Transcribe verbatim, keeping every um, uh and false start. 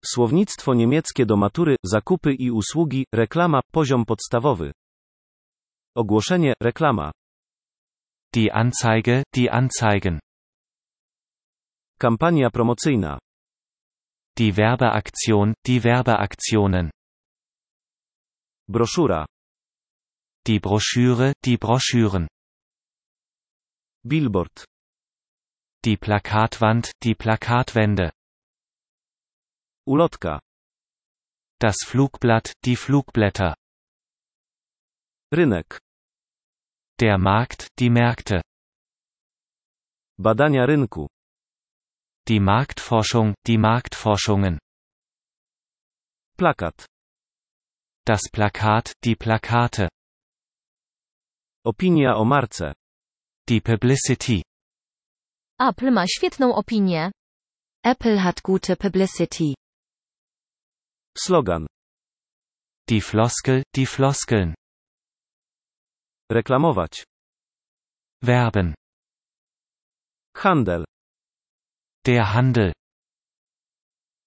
Słownictwo niemieckie do matury, zakupy i usługi, reklama, poziom podstawowy. Ogłoszenie, reklama. Die Anzeige, die Anzeigen. Kampania promocyjna. Die Werbeaktion, die Werbeaktionen. Broszura. Die Broschüre, die Broschüren. Billboard. Die Plakatwand, die Plakatwände. Ulotka. Das Flugblatt, die Flugblätter. Rynek. Der Markt, die Märkte. Badania rynku. Die Marktforschung, die Marktforschungen. Plakat. Das Plakat, die Plakate. Opinia o marce. Die Publicity. Apple ma świetną opinię. Apple hat gute Publicity. Slogan. Die Floskel, die Floskeln. Reklamować. Werben. Handel. Der Handel.